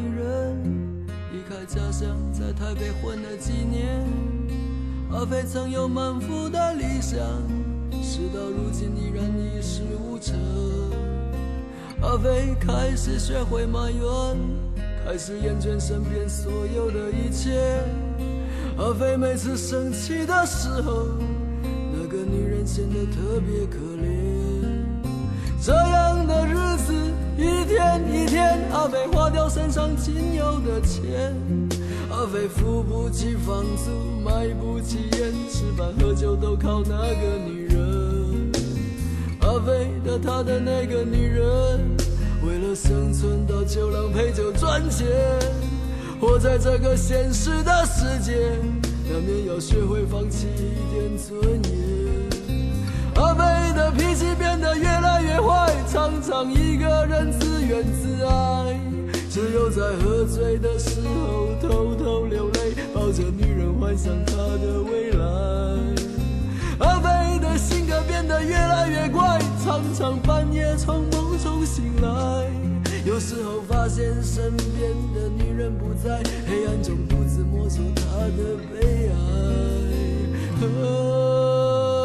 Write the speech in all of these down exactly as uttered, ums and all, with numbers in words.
人，离开家乡，在台北混了几年。阿飞曾有满腹的理想，事到如今依然一事无成。阿飞开始学会埋怨，开始厌倦身边所有的一切。阿飞每次生气的时候，那个女人显得特别可怜。这样的日子一天一天，阿飞花掉身上仅有的钱。阿飞付不起房租，买不起烟，吃饭喝酒都靠那个女人。阿飞的他的那个女人，为了生存到酒廊陪酒赚钱。活在这个现实的世界，难免要学会放弃一点尊严。阿飞的脾气变得越来越坏，常常一个人自怨自艾，只有在喝醉的时候偷偷流泪，抱着女人幻想她的未来。阿飞的性格变得越来越怪，常常半夜从梦中醒来，有时候发现身边的女人不在，黑暗中独自摸索她的悲哀。哦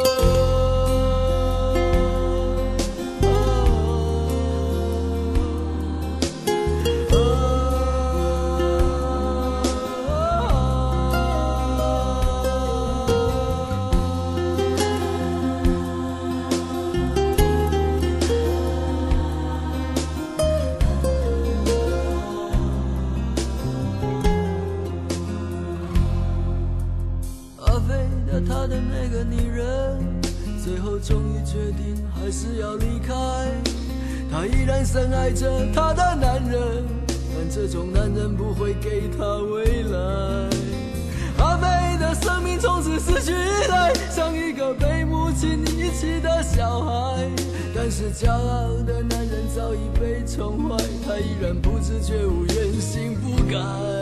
他的那个女人，最后终于决定还是要离开。她依然深爱着她的男人，但这种男人不会给她未来。阿飞的生命从此失去依赖，像一个被母亲遗弃的小孩。但是骄傲的男人早已被宠坏，他依然不知觉无原心不改。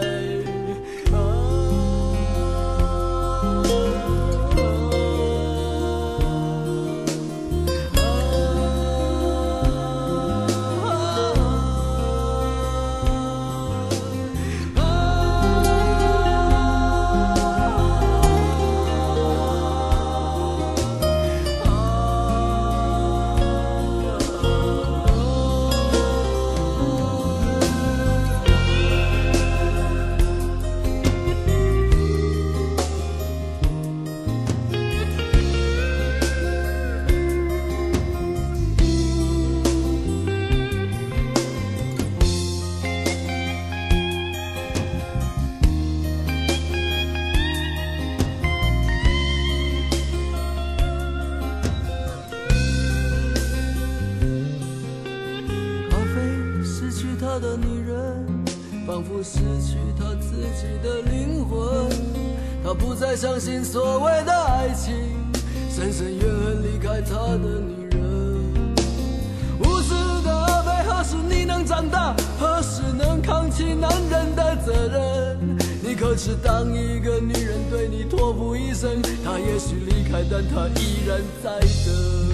他的女人仿佛失去他自己的灵魂，他不再相信所谓的爱情，深深怨恨离开他的女人。无知的阿飞，何时你能长大？何时能扛起男人的责任？你可知当一个女人对你托付一生，她也许离开，但她依然在等。